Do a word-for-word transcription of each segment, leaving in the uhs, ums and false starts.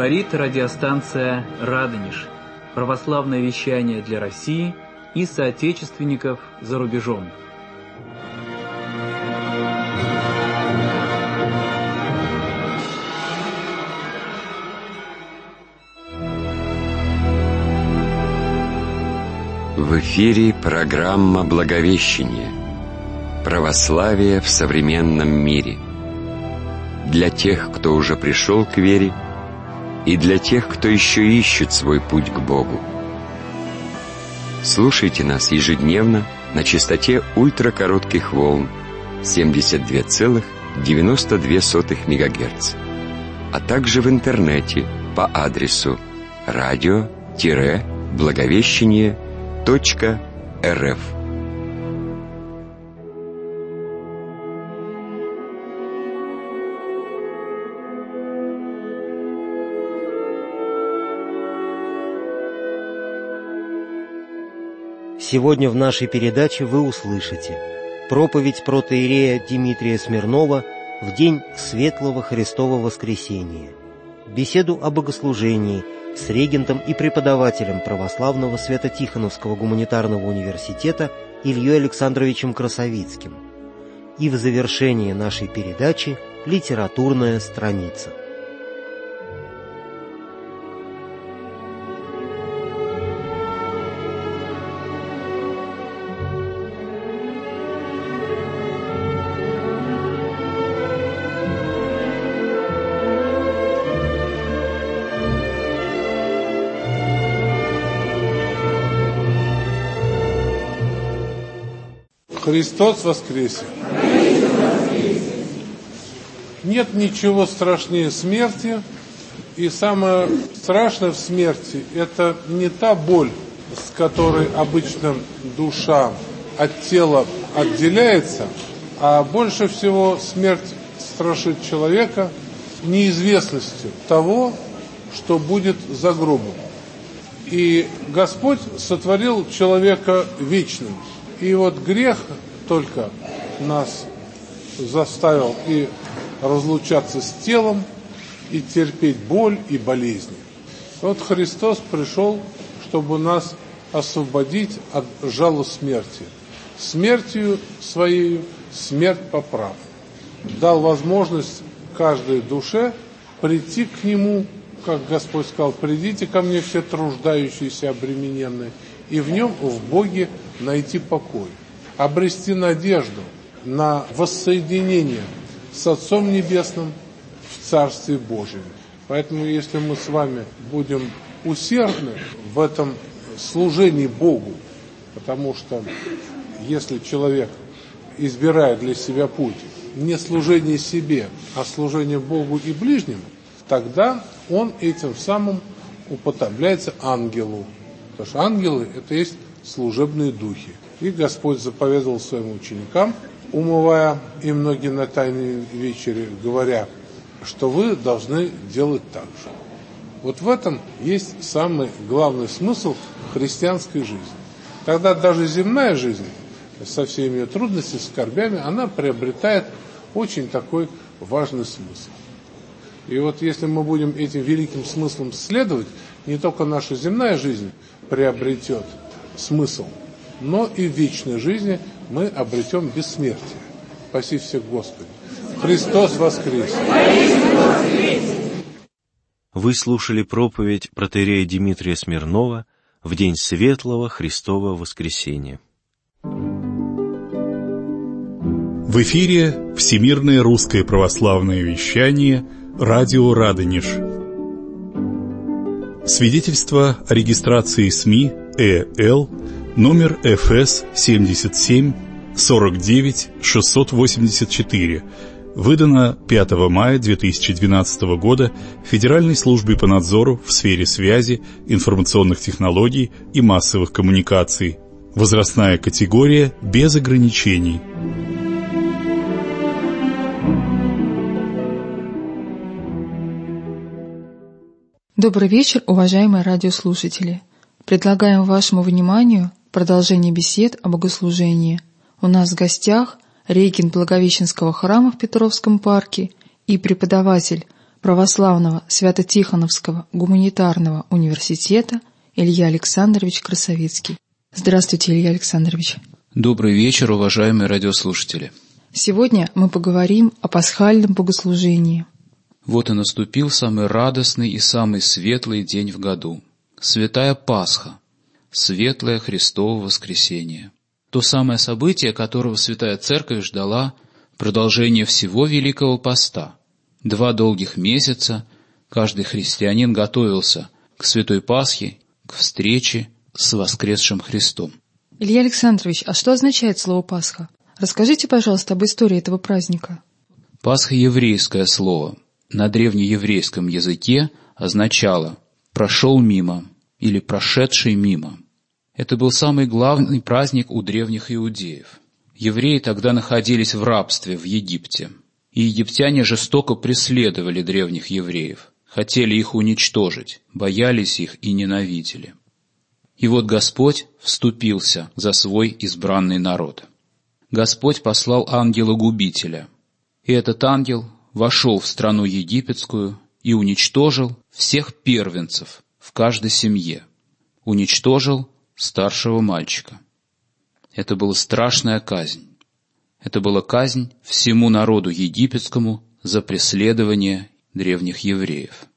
Говорит радиостанция «Радонеж». Православное вещание для России и соотечественников за рубежом. В эфире программа «Благовещение. Православие в современном мире». Для тех, кто уже пришел к вере, и для тех, кто еще ищет свой путь к Богу. Слушайте нас ежедневно на частоте ультракоротких волн семьдесят два целых девяносто две сотых мегагерца, а также в интернете по адресу радио-благовещение точка эр эф. Сегодня в нашей передаче вы услышите проповедь протоиерея Дмитрия Смирнова в день Светлого Христова Воскресения, беседу о богослужении с регентом и преподавателем православного Свято-Тихоновского гуманитарного университета Ильей Александровичем Красовицким и в завершении нашей передачи литературная страница. Христос воскресе! Нет ничего страшнее смерти, и самое страшное в смерти – это не та боль, с которой обычно душа от тела отделяется, а больше всего смерть страшит человека неизвестностью того, что будет за гробом. И Господь сотворил человека вечным. И вот грех только нас заставил и разлучаться с телом, и терпеть боль и болезни. Вот Христос пришел, чтобы нас освободить от жала смерти. Смертью своей смерть поправ. Дал возможность каждой душе прийти к Нему, как Господь сказал: «Придите ко мне все труждающиеся, обремененные», и в Нем, в Боге, найти покой, обрести надежду на воссоединение с Отцом Небесным в Царстве Божьем. Поэтому, если мы с вами будем усердны в этом служении Богу, потому что если человек избирает для себя путь не служение себе, а служение Богу и ближнему, тогда он этим самым уподобляется ангелу. Потому что ангелы – это есть служебные духи. И Господь заповедовал своим ученикам, умывая и многие на Тайной вечере, говоря, что вы должны делать так же. Вот в этом есть самый главный смысл христианской жизни. Тогда даже земная жизнь, со всеми ее трудностями, скорбями, она приобретает очень такой важный смысл. И вот если мы будем этим великим смыслом следовать, не только наша земная жизнь приобретет смысл, но и в вечной жизни мы обретем бессмертие. Спаси всех Господи! Христос воскресе! Вы слушали проповедь протоиерея Дмитрия Смирнова в день Светлого Христова Воскресения. В эфире Всемирное русское православное вещание «Радио Радонеж». Свидетельство о регистрации СМИ ЭЛ номер эф эс семьдесят семь сорок девять шестьсот восемьдесят четыре, выдано пятого мая две тысячи двенадцатого года Федеральной службой по надзору в сфере связи, информационных технологий и массовых коммуникаций. Возрастная категория без ограничений. Добрый вечер, уважаемые радиослушатели. Предлагаем вашему вниманию продолжение бесед о богослужении. У нас в гостях регент Благовещенского храма в Петровском парке и преподаватель Православного Свято-Тихоновского гуманитарного университета Илья Александрович Красовицкий. Здравствуйте, Илья Александрович. Добрый вечер, уважаемые радиослушатели. Сегодня мы поговорим о пасхальном богослужении. Вот и наступил самый радостный и самый светлый день в году. Святая Пасха, светлое Христово воскресение. То самое событие, которого Святая Церковь ждала продолжение всего Великого Поста. Два долгих месяца каждый христианин готовился к Святой Пасхе, к встрече с воскресшим Христом. Илья Александрович, а что означает слово «Пасха»? Расскажите, пожалуйста, об истории этого праздника. Пасха — еврейское слово. На древнееврейском языке означало «прошел мимо» или «прошедший мимо». Это был самый главный праздник у древних иудеев. Евреи тогда находились в рабстве в Египте, и египтяне жестоко преследовали древних евреев, хотели их уничтожить, боялись их и ненавидели. И вот Господь вступился за свой избранный народ. Господь послал ангела-губителя, и этот ангел вошел в страну египетскую и уничтожил всех первенцев в каждой семье, уничтожил старшего мальчика. Это была страшная казнь. Это была казнь всему народу египетскому за преследование древних евреев.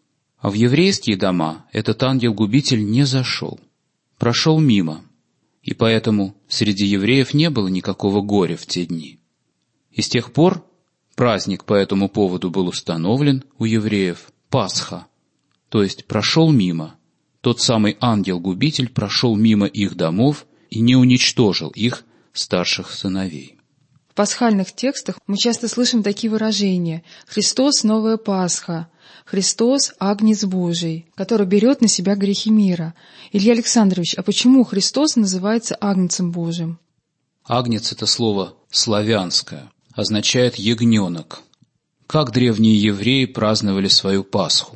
А в еврейские дома этот ангел-губитель не зашел, прошел мимо, и поэтому среди евреев не было никакого горя в те дни. И с тех пор праздник по этому поводу был установлен у евреев Пасха, то есть прошел мимо. Тот самый ангел-губитель прошел мимо их домов и не уничтожил их старших сыновей. В пасхальных текстах мы часто слышим такие выражения: «Христос — новая Пасха», «Христос — Агнец Божий, который берет на себя грехи мира». Илья Александрович, а почему Христос называется Агнцем Божьим? Агнец — это слово славянское, означает «ягненок». Как древние евреи праздновали свою Пасху?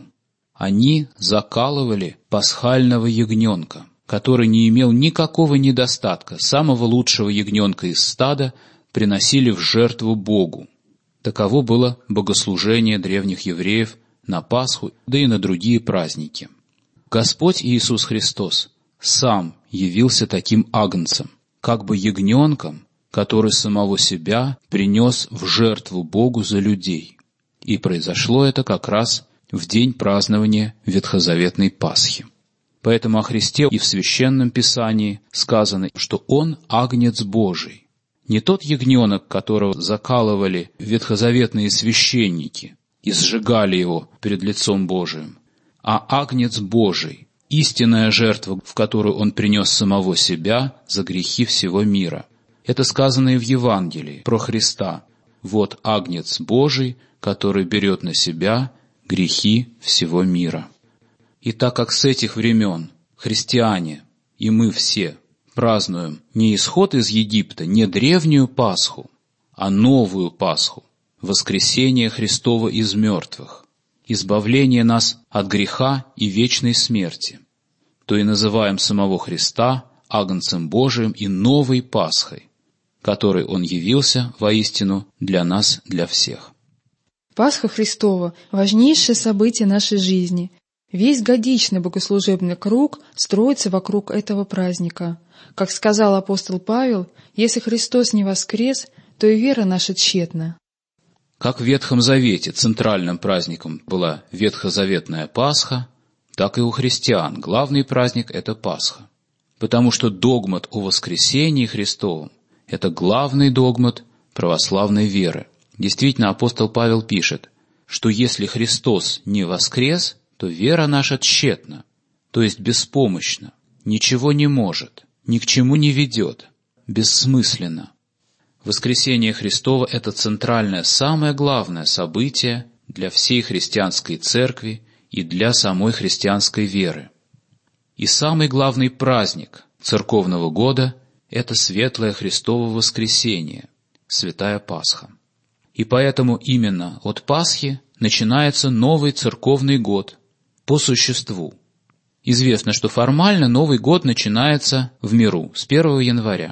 Они закалывали пасхального ягненка, который не имел никакого недостатка, самого лучшего ягненка из стада приносили в жертву Богу. Таково было богослужение древних евреев на Пасху, да и на другие праздники. Господь Иисус Христос сам явился таким агнцем, как бы ягненком, который самого себя принес в жертву Богу за людей. И произошло это как раз в день празднования Ветхозаветной Пасхи. Поэтому о Христе и в Священном Писании сказано, что Он Агнец Божий. Не тот ягненок, которого закалывали ветхозаветные священники и сжигали его перед лицом Божиим, а Агнец Божий, истинная жертва, в которую Он принес самого себя за грехи всего мира. Это сказано и в Евангелии про Христа. Вот Агнец Божий, который берет на себя грехи всего мира. И так как с этих времен христиане и мы все празднуем не исход из Египта, не древнюю Пасху, а новую Пасху, воскресение Христово из мертвых, избавление нас от греха и вечной смерти, то и называем самого Христа Агнцем Божиим и новой Пасхой, которой Он явился воистину для нас, для всех. Пасха Христова – важнейшее событие нашей жизни. Весь годичный богослужебный круг строится вокруг этого праздника. Как сказал апостол Павел, если Христос не воскрес, то и вера наша тщетна. Как в Ветхом Завете центральным праздником была Ветхозаветная Пасха, так и у христиан главный праздник – это Пасха. Потому что догмат о воскресении Христовом – это главный догмат православной веры. Действительно, апостол Павел пишет, что если Христос не воскрес, то вера наша тщетна, то есть беспомощна, ничего не может, ни к чему не ведет, бессмысленно. Воскресение Христово – это центральное, самое главное событие для всей христианской церкви и для самой христианской веры. И самый главный праздник церковного года – это светлое Христово воскресение, Святая Пасха. И поэтому именно от Пасхи начинается новый церковный год по существу. Известно, что формально Новый год начинается в миру с первого января.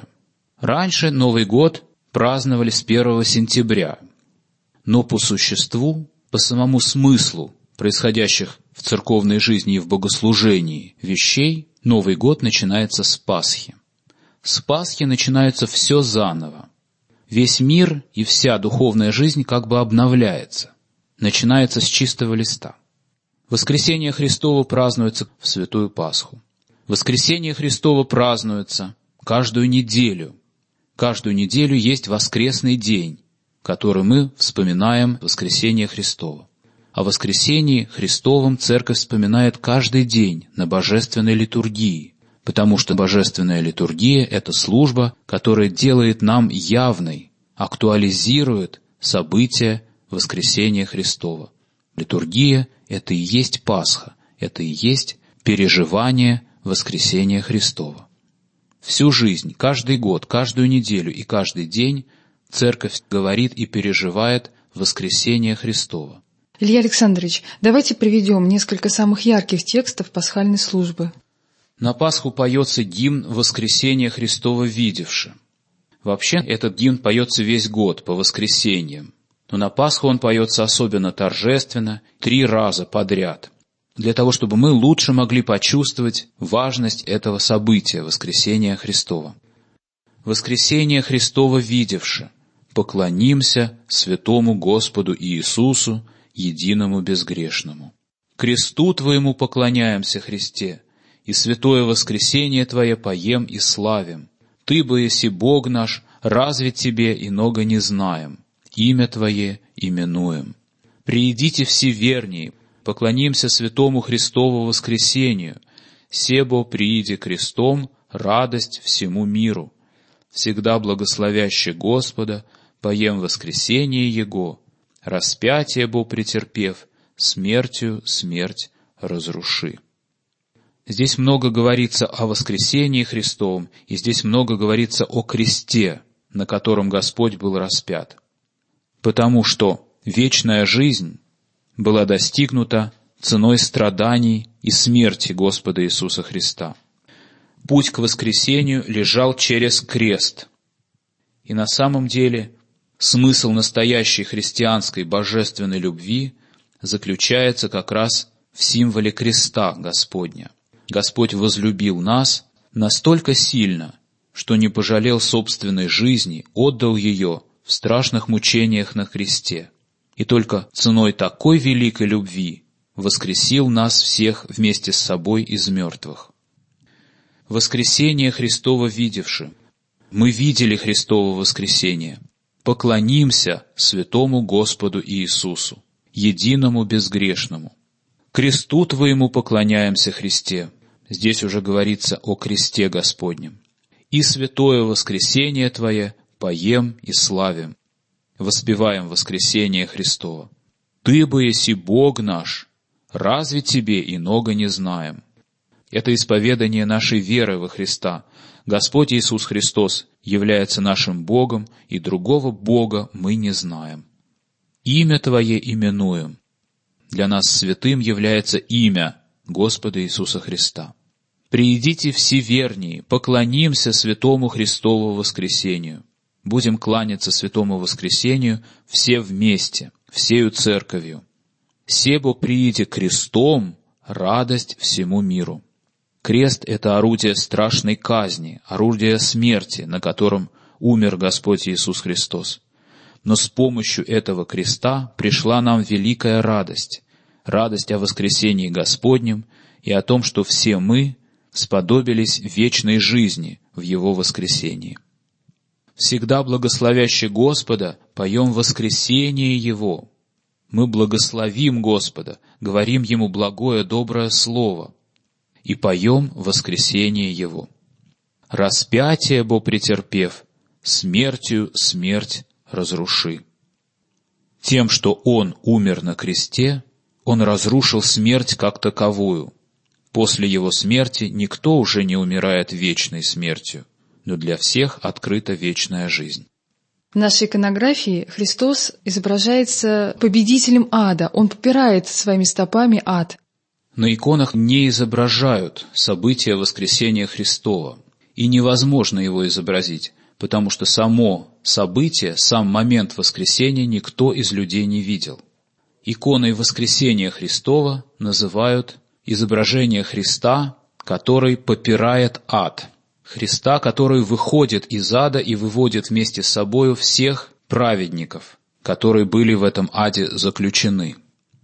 Раньше Новый год праздновали с первого сентября. Но по существу по самому смыслу происходящих в церковной жизни и в богослужении вещей, Новый год начинается с Пасхи. С Пасхи начинается все заново. Весь мир и вся духовная жизнь как бы обновляется, начинается с чистого листа. Воскресение Христово празднуется в Святую Пасху. Воскресение Христово празднуется каждую неделю. Каждую неделю есть воскресный день, который мы вспоминаем воскресение Христово. О воскресении Христовом Церковь вспоминает каждый день на божественной литургии, потому что божественная литургия — это служба, которая делает нам явной, актуализирует события воскресения Христова. Литургия — это и есть Пасха, это и есть переживание воскресения Христова. Всю жизнь, каждый год, каждую неделю и каждый день Церковь говорит и переживает воскресение Христова. Илья Александрович, давайте приведем несколько самых ярких текстов пасхальной службы. На Пасху поется гимн «Воскресение Христово видевши». Вообще, этот гимн поется весь год по воскресеньям, но на Пасху он поется особенно торжественно, три раза подряд, для того, чтобы мы лучше могли почувствовать важность этого события, воскресения Христова. «Воскресение Христово видевши, поклонимся святому Господу Иисусу, единому безгрешному. Кресту Твоему поклоняемся, Христе, и святое воскресение Твое поем и славим. Ты бы, еси Бог наш, разве Тебе иного не знаем, имя Твое именуем. Приидите все вернее, поклонимся святому Христову воскресению, себо прииди крестом радость всему миру. Всегда благословяще Господа, поем воскресение Его, распятие бо претерпев, смертью смерть разруши». Здесь много говорится о воскресении Христовом, и здесь много говорится о кресте, на котором Господь был распят. Потому что вечная жизнь была достигнута ценой страданий и смерти Господа Иисуса Христа. Путь к воскресению лежал через крест. И на самом деле смысл настоящей христианской божественной любви заключается как раз в символе креста Господня. Господь возлюбил нас настолько сильно, что не пожалел собственной жизни, отдал ее в страшных мучениях на кресте. И только ценой такой великой любви воскресил нас всех вместе с собой из мертвых. Воскресение Христово видевши, мы видели Христово воскресение, поклонимся святому Господу Иисусу, единому безгрешному. Кресту Твоему поклоняемся, Христе. Здесь уже говорится о кресте Господнем. И святое воскресение Твое поем и славим. Воспеваем воскресение Христово. Ты бы, еси Бог наш, разве Тебе иного не знаем? Это исповедание нашей веры во Христа. Господь Иисус Христос является нашим Богом, и другого Бога мы не знаем. Имя Твое именуем. Для нас святым является имя Господа Иисуса Христа. Приидите все вернее, поклонимся святому Христову воскресению. Будем кланяться святому воскресению все вместе, всею церковью. Себо прииди крестом радость всему миру. Крест — это орудие страшной казни, орудие смерти, на котором умер Господь Иисус Христос. Но с помощью этого креста пришла нам великая радость, радость о воскресении Господнем и о том, что все мы сподобились вечной жизни в Его воскресении. Всегда благословяще Господа поем воскресение Его. Мы благословим Господа, говорим Ему благое доброе слово и поем воскресение Его. Распятие бо претерпев, смертью смерть разруши. Тем, что Он умер на кресте, Он разрушил смерть как таковую. После Его смерти никто уже не умирает вечной смертью, но для всех открыта вечная жизнь. В нашей иконографии Христос изображается победителем ада. Он попирает своими стопами ад. На иконах не изображают события воскресения Христова, и невозможно его изобразить, потому что само событие, сам момент воскресения никто из людей не видел. Иконой воскресения Христова называют изображение Христа, который попирает ад. Христа, который выходит из ада и выводит вместе с собою всех праведников, которые были в этом аде заключены.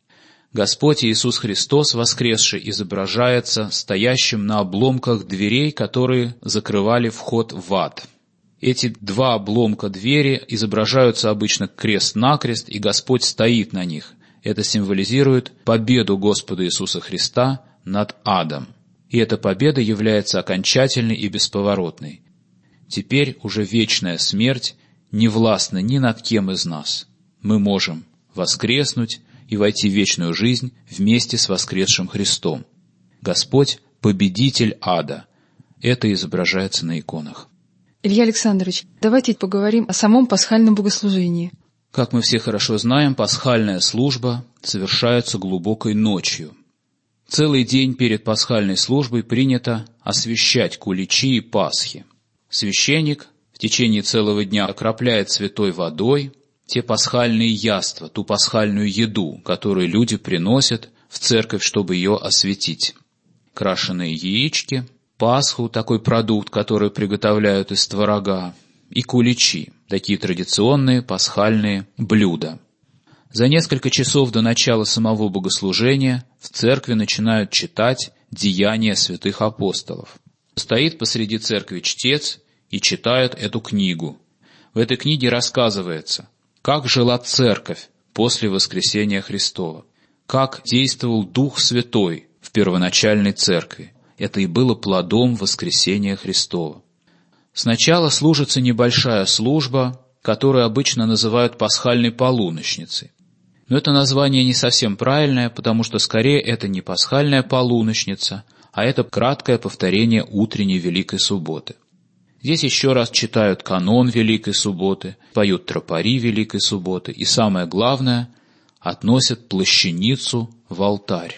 Господь Иисус Христос, воскресший, изображается стоящим на обломках дверей, которые закрывали вход в ад. Эти два обломка двери изображаются обычно крест-накрест, и Господь стоит на них. Это символизирует победу Господа Иисуса Христа над адом. И эта победа является окончательной и бесповоротной. Теперь уже вечная смерть не властна ни над кем из нас. Мы можем воскреснуть и войти в вечную жизнь вместе с воскресшим Христом. Господь – победитель ада. Это изображается на иконах. Илья Александрович, давайте поговорим о самом пасхальном богослужении. Как мы все хорошо знаем, пасхальная служба совершается глубокой ночью. Целый день перед пасхальной службой принято освящать куличи и пасхи. Священник в течение целого дня окропляет святой водой те пасхальные яства, ту пасхальную еду, которую люди приносят в церковь, чтобы ее осветить. Крашеные яички, пасху, такой продукт, который приготовляют из творога, и куличи, такие традиционные пасхальные блюда. За несколько часов до начала самого богослужения в церкви начинают читать деяния святых апостолов. Стоит посреди церкви чтец и читает эту книгу. В этой книге рассказывается, как жила церковь после воскресения Христова, как действовал Дух Святой в первоначальной церкви. Это и было плодом воскресения Христова. Сначала служится небольшая служба, которую обычно называют пасхальной полуночницей. Но это название не совсем правильное, потому что скорее это не пасхальная полуночница, а это краткое повторение утренней Великой Субботы. Здесь еще раз читают канон Великой Субботы, поют тропари Великой Субботы и, самое главное, относят плащаницу в алтарь.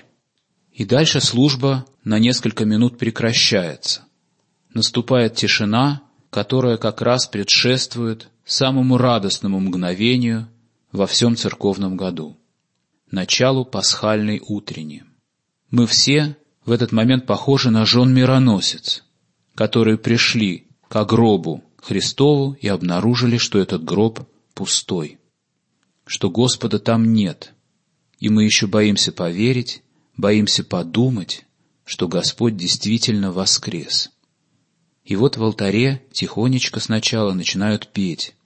И дальше служба на несколько минут прекращается. Наступает тишина, которая как раз предшествует самому радостному мгновению во всем церковном году — началу пасхальной утренней. Мы все в этот момент похожи на жен мироносец, которые пришли к гробу Христову и обнаружили, что этот гроб пустой, что Господа там нет, и мы еще боимся поверить, боимся подумать, что Господь действительно воскрес. И вот в алтаре тихонечко сначала начинают петь.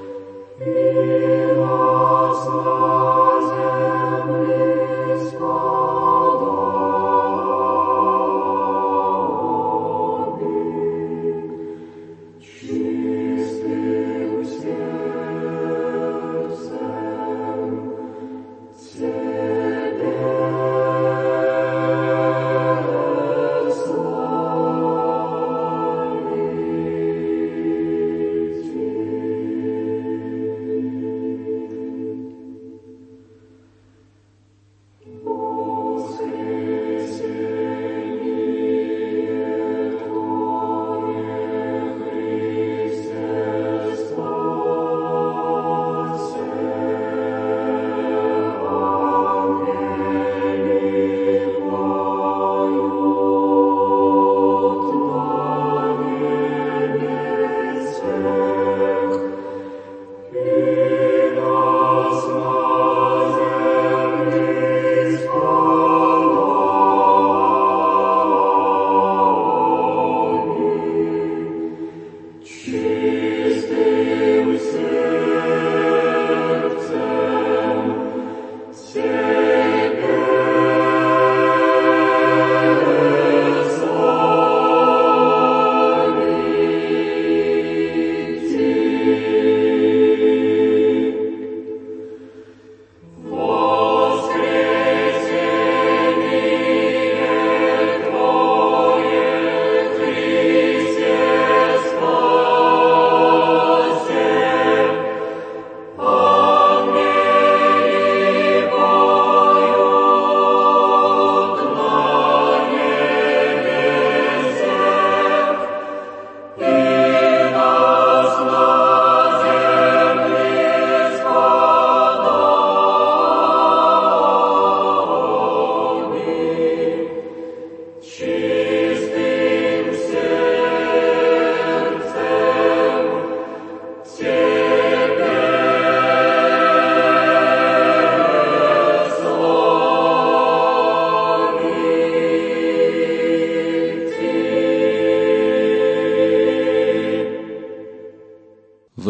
Спасибо.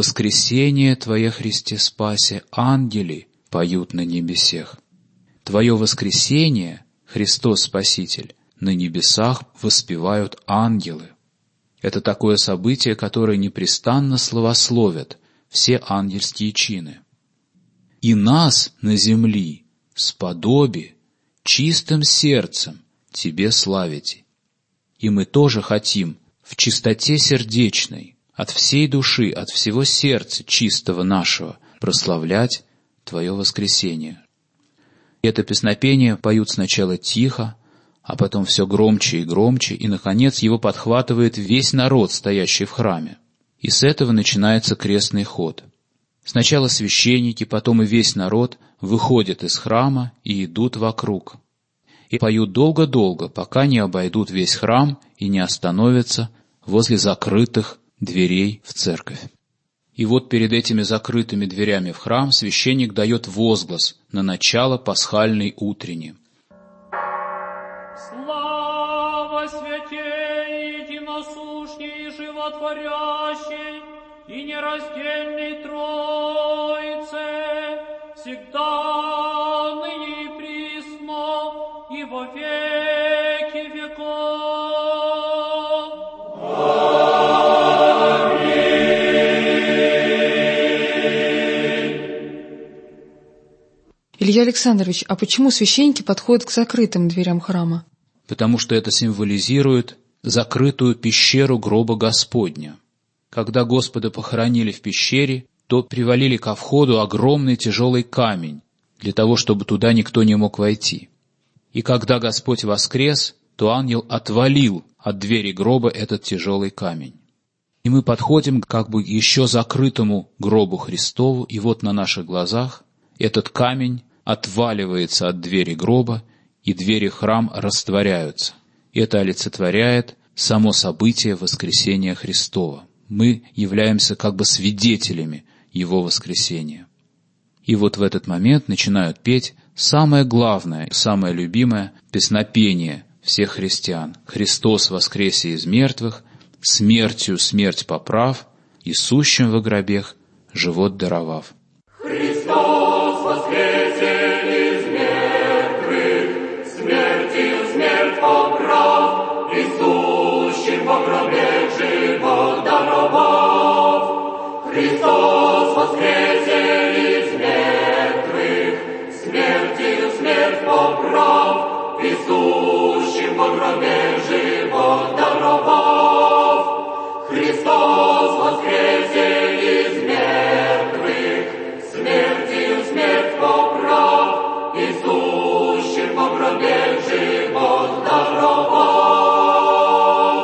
«Воскресение Твое, Христе спасе, ангели поют на небесех». Твое воскресение, Христос Спаситель, на небесах воспевают ангелы. Это такое событие, которое непрестанно славословят все ангельские чины. И нас на земли сподоби чистым сердцем Тебе славите. И мы тоже хотим в чистоте сердечной, от всей души, от всего сердца чистого нашего прославлять Твое воскресение. Это песнопение поют сначала тихо, а потом все громче и громче, и, наконец, его подхватывает весь народ, стоящий в храме. И с этого начинается крестный ход. Сначала священники, потом и весь народ выходят из храма и идут вокруг. И поют долго-долго, пока не обойдут весь храм и не остановятся возле закрытых дверей в церковь. И вот перед этими закрытыми дверями в храм священник дает возглас на начало пасхальной утренни. Слава святей, единосущней, животворящей и нераздельной Троице, всегда, ныне и присно, и во веки веков. Илья Александрович, а почему священники подходят к закрытым дверям храма? Потому что это символизирует закрытую пещеру гроба Господня. Когда Господа похоронили в пещере, то привалили ко входу огромный тяжелый камень, для того, чтобы туда никто не мог войти. И когда Господь воскрес, то ангел отвалил от двери гроба этот тяжелый камень. И мы подходим как бы к еще закрытому гробу Христову, и вот на наших глазах этот камень отваливается от двери гроба, и двери храма растворяются. Это олицетворяет само событие воскресения Христова. Мы являемся как бы свидетелями Его воскресения. И вот в этот момент начинают петь самое главное, самое любимое песнопение всех христиан. «Христос воскресе из мертвых, смертью смерть поправ, и сущим во гробех живот даровав». Христос воскресе из мертвых, смертью смерть поправ, и сущим во гробе живот даровав. Христос воскресе из мертвых, смертью смерть поправ, и сущим во гробе живот даровав. Христос воскресе из мертвых, смертью смерть поправ, и сущим во гробе живот даровав.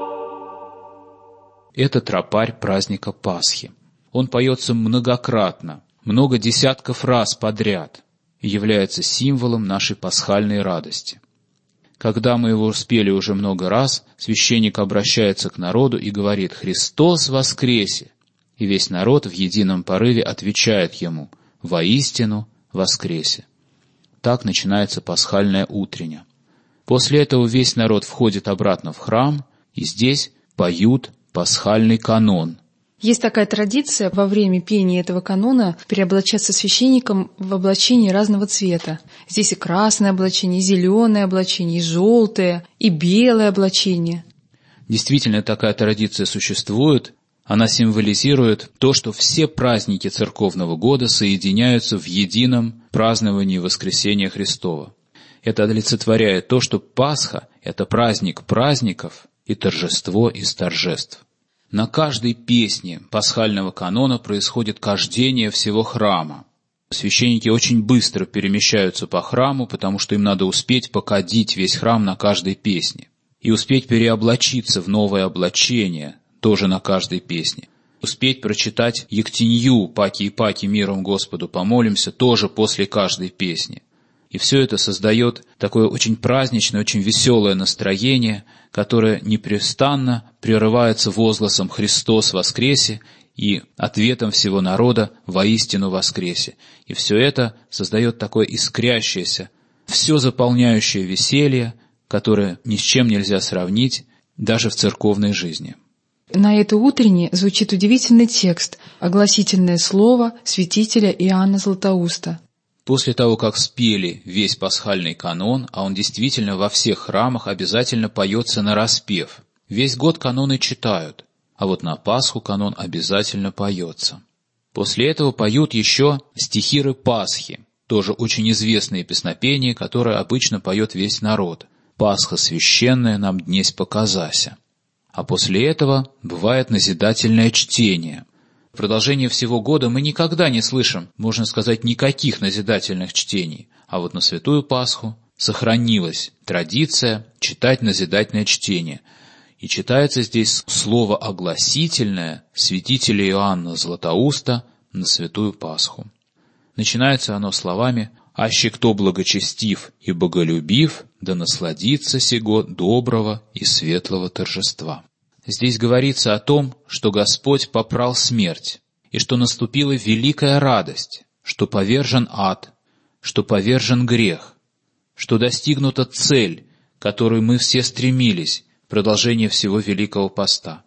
Это тропарь праздника Пасхи. Он поется многократно, много десятков раз подряд, и является символом нашей пасхальной радости. Когда мы его спели уже много раз, священник обращается к народу и говорит: «Христос воскресе!» И весь народ в едином порыве отвечает ему: «Воистину воскресе!» Так начинается пасхальная утренняя. После этого весь народ входит обратно в храм, и здесь поют пасхальный канон. Есть такая традиция во время пения этого канона переоблачаться священником в облачении разного цвета. Здесь и красное облачение, и зеленое облачение, и желтое, и белое облачение. Действительно, такая традиция существует. Она символизирует то, что все праздники церковного года соединяются в едином праздновании воскресения Христова. Это олицетворяет то, что Пасха — это праздник праздников и торжество из торжеств. На каждой песне пасхального канона происходит кождение всего храма. Священники очень быстро перемещаются по храму, потому что им надо успеть покадить весь храм на каждой песне. И успеть переоблачиться в новое облачение, тоже на каждой песне. Успеть прочитать Ектенью «Паки и паки, миром Господу помолимся» тоже после каждой песни. И все это создает такое очень праздничное, очень веселое настроение, которое непрестанно прерывается возгласом «Христос воскресе» и ответом всего народа «Воистину воскресе». И все это создает такое искрящееся, все заполняющее веселье, которое ни с чем нельзя сравнить даже в церковной жизни. На это утреннее звучит удивительный текст, огласительное слово святителя Иоанна Златоуста. После того, как спели весь пасхальный канон, а он действительно во всех храмах обязательно поется нараспев. Весь год каноны читают, а вот на Пасху канон обязательно поется. После этого поют еще стихиры Пасхи, тоже очень известные песнопения, которые обычно поет весь народ. «Пасха священная нам днесь показася». А после этого бывает назидательное чтение. В продолжение всего года мы никогда не слышим, можно сказать, никаких назидательных чтений. А вот на Святую Пасху сохранилась традиция читать назидательное чтение. И читается здесь слово огласительное святителя Иоанна Златоуста на Святую Пасху. Начинается оно словами «Аще кто благочестив и боголюбив, да насладится сего доброго и светлого торжества». Здесь говорится о том, что Господь попрал смерть, и что наступила великая радость, что повержен ад, что повержен грех, что достигнута цель, к которой мы все стремились, продолжение всего Великого Поста.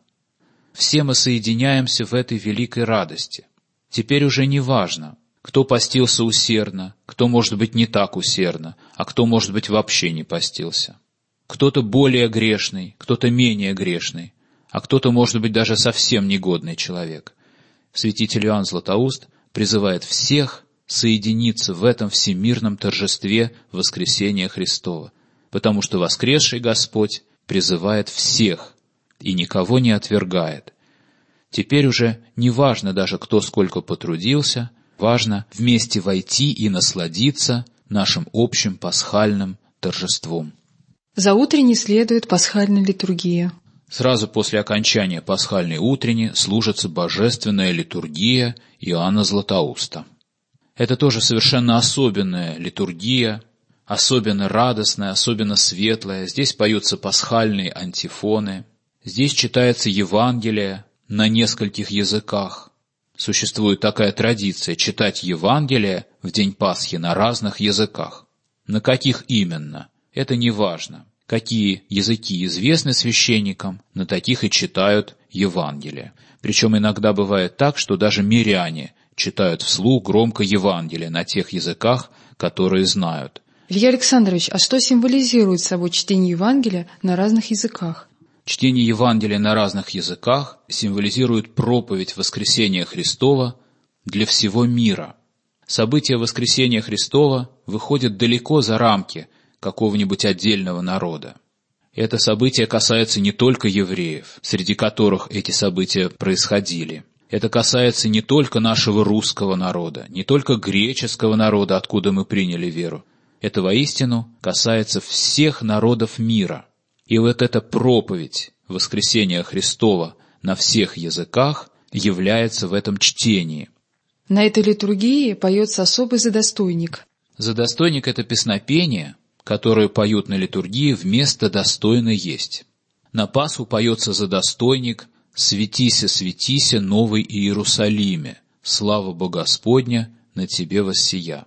Все мы соединяемся в этой великой радости. Теперь уже не важно, кто постился усердно, кто, может быть, не так усердно, а кто, может быть, вообще не постился. Кто-то более грешный, кто-то менее грешный, а кто-то, может быть, даже совсем негодный человек. Святитель Иоанн Златоуст призывает всех соединиться в этом всемирном торжестве воскресения Христова, потому что воскресший Господь призывает всех и никого не отвергает. Теперь уже не важно даже, кто сколько потрудился, важно вместе войти и насладиться нашим общим пасхальным торжеством. За утренней следует пасхальная литургия. Сразу после окончания пасхальной утренней служится божественная литургия Иоанна Златоуста. Это тоже совершенно особенная литургия, особенно радостная, особенно светлая. Здесь поются пасхальные антифоны, здесь читается Евангелие на нескольких языках. Существует такая традиция читать Евангелие в день Пасхи на разных языках. На каких именно? Это не важно. Какие языки известны священникам, на таких и читают Евангелие. Причем иногда бывает так, что даже миряне читают вслух громко Евангелие на тех языках, которые знают. Илья Александрович, а что символизирует собой чтение Евангелия на разных языках? Чтение Евангелия на разных языках символизирует проповедь воскресения Христова для всего мира. События воскресения Христова выходят далеко за рамки какого-нибудь отдельного народа. Это событие касается не только евреев, среди которых эти события происходили. Это касается не только нашего русского народа, не только греческого народа, откуда мы приняли веру. Это воистину касается всех народов мира. И вот эта проповедь воскресения Христова на всех языках является в этом чтении. На этой литургии поется особый задостойник. Задостойник — это песнопение, которые поют на литургии вместо «достойно есть». На Пасху поется задостойник «Светися, светися, новый Иерусалиме, слава Богосподня на тебе воссия».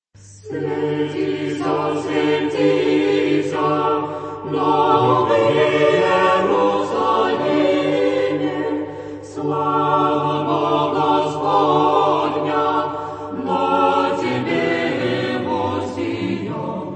Светися, светися, новый Иерусалиме, слава Богосподня на тебе воссия.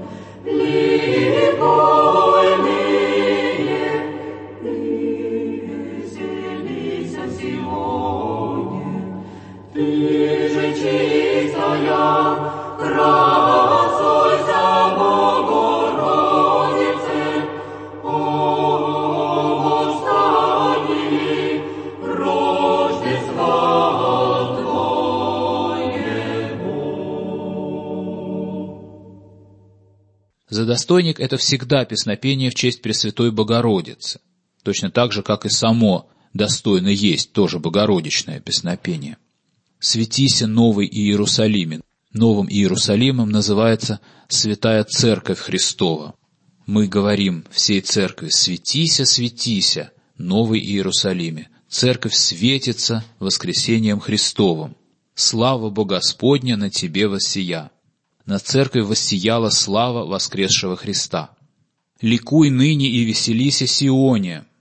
Задостойник — это всегда песнопение в честь Пресвятой Богородицы, точно так же, как и само «достойно есть» тоже богородичное песнопение. «Светися, новый Иерусалиме». Новым Иерусалимом называется Святая Церковь Христова. Мы говорим всей Церкви: «Светися, светися, новый Иерусалиме». Церковь светится воскресением Христовым. Слава Богосподня на тебе воссия. На церковь воссияла слава воскресшего Христа. Ликуй ныне и веселися, Сионе.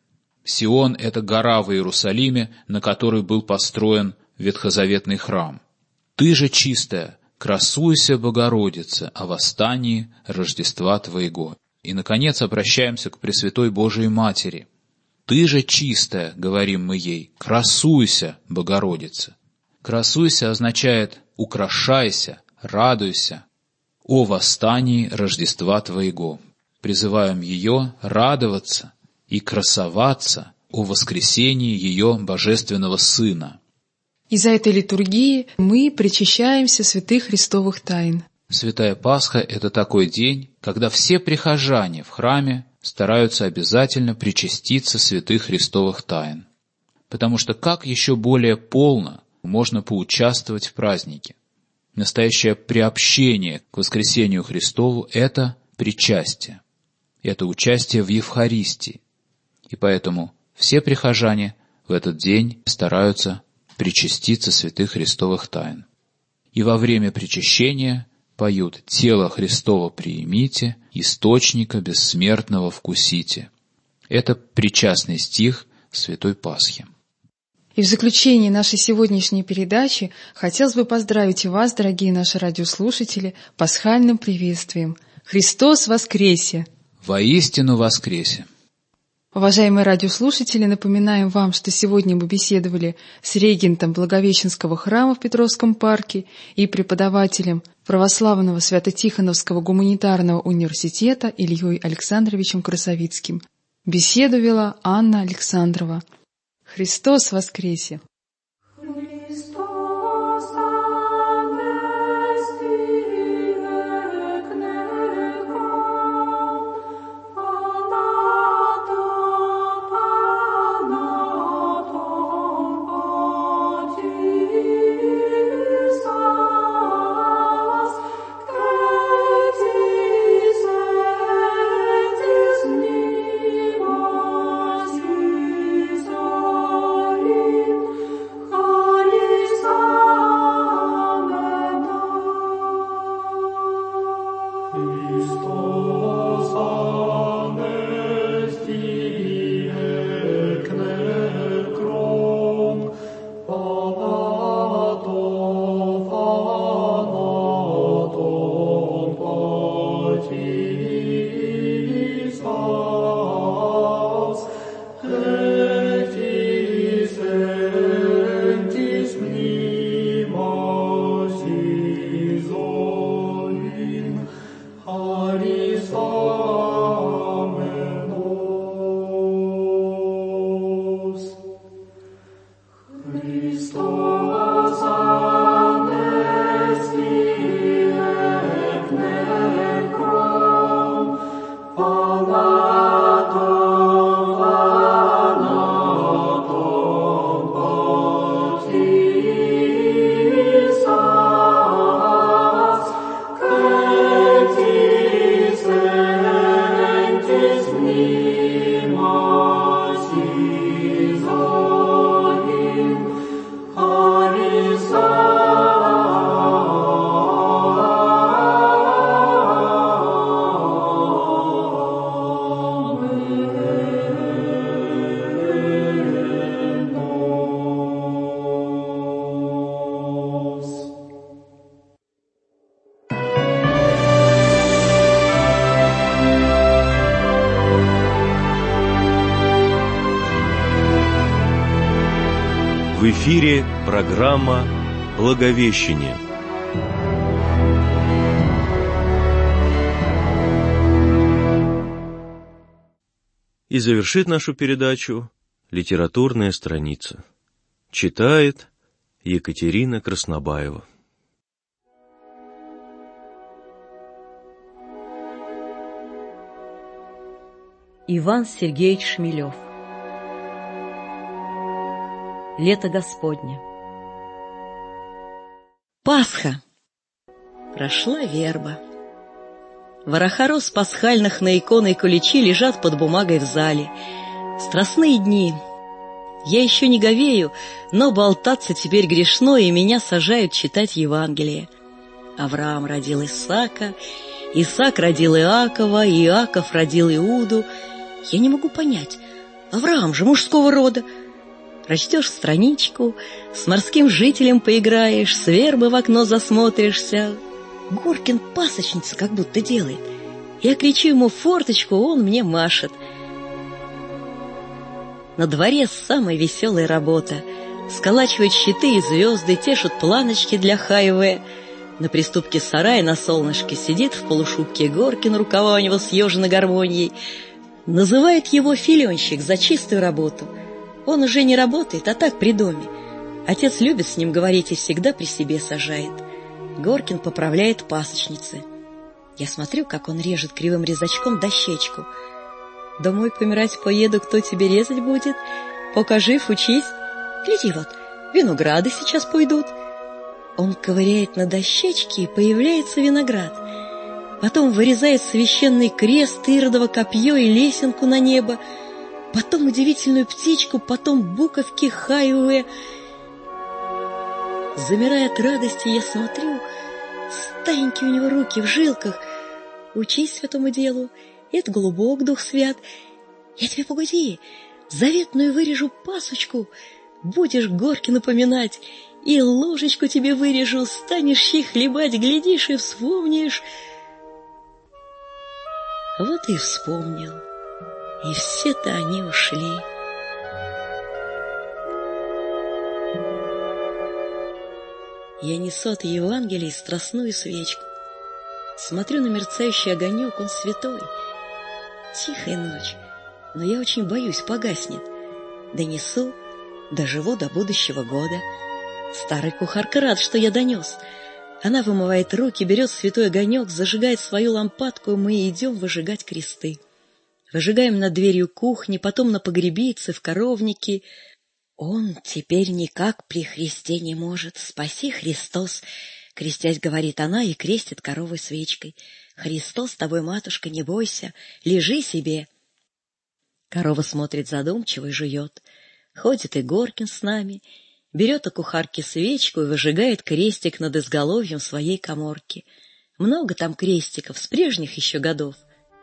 Сион — это гора в Иерусалиме, на которой был построен ветхозаветный храм. Ты же чистая, красуйся, Богородица, о восстании Рождества Твоего. И, наконец, обращаемся к Пресвятой Божией Матери. Ты же чистая, говорим мы ей, красуйся, Богородица. Красуйся означает украшайся, радуйся о восстании Рождества Твоего. Призываем ее радоваться и красоваться о воскресении ее Божественного Сына. Из-за этой литургии мы причащаемся святых Христовых тайн. Святая Пасха — это такой день, когда все прихожане в храме стараются обязательно причаститься святых Христовых тайн. Потому что как еще более полно можно поучаствовать в празднике? Настоящее приобщение к воскресению Христову — это причастие. Это участие в Евхаристии. И поэтому все прихожане в этот день стараются причаститься святых Христовых тайн. И во время причащения поют «Тело Христово приимите, источника бессмертного вкусите». Это причастный стих Святой Пасхи. И в заключении нашей сегодняшней передачи хотелось бы поздравить вас, дорогие наши радиослушатели, пасхальным приветствием. Христос воскресе! Воистину воскресе! Уважаемые радиослушатели, напоминаем вам, что сегодня мы беседовали с регентом Благовещенского храма в Петровском парке и преподавателем Православного Свято-Тихоновского гуманитарного университета Ильей Александровичем Красовицким. Беседу вела Анна Александрова. Христос воскресе! В эфире программа «Благовещение». И завершит нашу передачу литературная страница. Читает Екатерина Краснобаева. Иван Сергеевич Шмелев. Лето Господне. Пасха. Прошла верба. Вороха роз пасхальных на иконой куличи лежат под бумагой в зале. Страстные дни. Я еще не говею, но болтаться теперь грешно, и меня сажают читать Евангелие. Авраам родил Исаака, Исаак родил Иакова, Иаков родил Иуду. Я не могу понять, Авраам же мужского рода. Прочтешь страничку, с морским жителем поиграешь, с вербы в окно засмотришься. Горкин пасочница как будто делает. Я кричу ему форточку, он мне машет. На дворе самая веселая работа. Сколачивают щиты и звезды, тешут планочки для хайве. На приступке сарая на солнышке сидит в полушубке Горкин, рукава у него съежены гармонией. Называет его филенщик за чистую работу. Он уже не работает, а так при доме. Отец любит с ним говорить и всегда при себе сажает. Горкин поправляет пасочницы. Я смотрю, как он режет кривым резачком дощечку. Домой помирать поеду, кто тебе резать будет? Пока жив, учись. Гляди вот, винограды сейчас пойдут. Он ковыряет на дощечке, и появляется виноград. Потом вырезает священный крест, иродово копье и лесенку на небо. Потом удивительную птичку, потом буковки, хайве. Замирая от радости, я смотрю, стаенькие у него руки в жилках. Учись святому делу, это голубок, дух свят. Я тебе, погоди, заветную вырежу пасочку, будешь Горкину поминать, и ложечку тебе вырежу, станешь щи хлебать, глядишь и вспомнишь. Вот и вспомнил, и все-то они ушли. Я несу от Евангелия страстную свечку. Смотрю на мерцающий огонек, он святой. Тихая ночь, но я очень боюсь, погаснет. Донесу, доживу до будущего года. Старый кухарка рад, что я донес. Она вымывает руки, берет святой огонек, зажигает свою лампадку, и мы идем выжигать кресты. Выжигаем над дверью кухни, потом на погребице, в коровнике. Он теперь никак при Христе не может. Спаси, Христос! Крестясь, говорит она и крестит коровой свечкой. Христос с тобой, матушка, не бойся, лежи себе. Корова смотрит задумчиво и жует. Ходит и Горкин с нами, берет у кухарки свечку и выжигает крестик над изголовьем своей каморки. Много там крестиков, с прежних еще годов.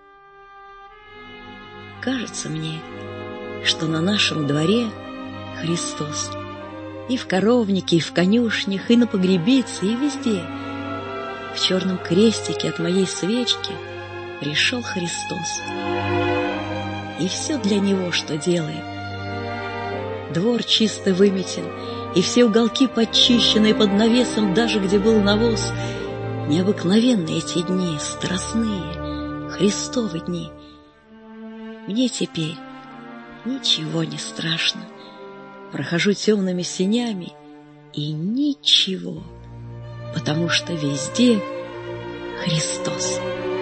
Кажется мне, что на нашем дворе Христос. И в коровнике, и в конюшнях, и на погребице, и везде. В черном крестике от моей свечки пришел Христос. И все для Него, что делаем. Двор чисто выметен, и все уголки подчищены под навесом, даже где был навоз. Необыкновенные эти дни, страстные, Христовы дни. Мне теперь ничего не страшно. Прохожу темными сенями, и ничего, потому что везде Христос.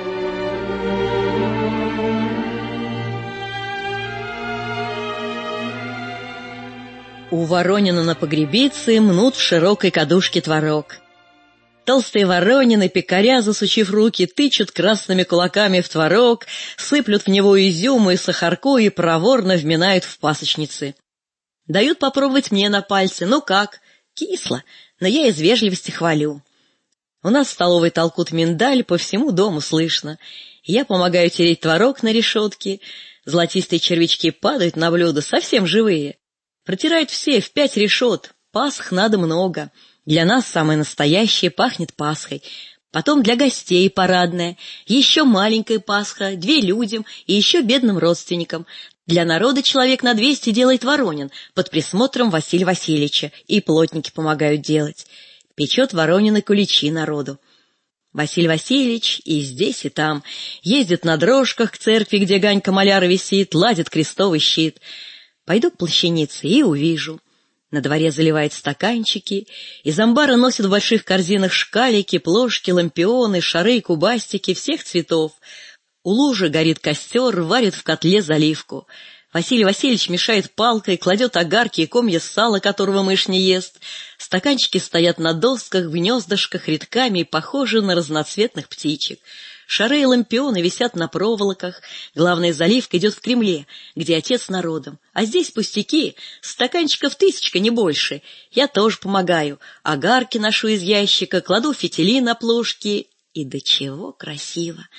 У Воронина на погребице мнут в широкой кадушке творог. Толстые Воронины, пекаря, засучив руки, тычут красными кулаками в творог, сыплют в него изюму и сахарку и проворно вминают в пасочницы. Дают попробовать мне на пальцы. Ну как? Кисло, но я из вежливости хвалю. У нас в столовой толкут миндаль, по всему дому слышно. Я помогаю тереть творог на решетке. Золотистые червячки падают на блюдо, совсем живые. Протирают все в пять решет. Пасх надо много. Для нас самое настоящее, пахнет Пасхой. Потом для гостей парадная. Еще маленькая Пасха, две людям и еще бедным родственникам. Для народа человек на двести делает Воронин под присмотром Василия Васильевича, и плотники помогают делать. Печет Воронин и куличи народу. Василий Васильевич и здесь, и там. Ездит на дрожках к церкви, где Ганька маляра висит, ладит крестовый щит. Пойду к плащанице и увижу. На дворе заливает стаканчики, из амбара носят в больших корзинах шкалики, плошки, лампионы, шары и кубастики всех цветов. У лужи горит костер, варит в котле заливку. Василий Васильевич мешает палкой, кладет огарки и комья сала, которого мышь не ест. Стаканчики стоят на досках, в гнездышках, рядками и похожи на разноцветных птичек. Шары и лампионы висят на проволоках. Главная заливка идет в Кремле, где отец народом. А здесь пустяки, стаканчиков тысячка, не больше. Я тоже помогаю. Огарки ношу из ящика, кладу фитили на плошки. И до чего красиво!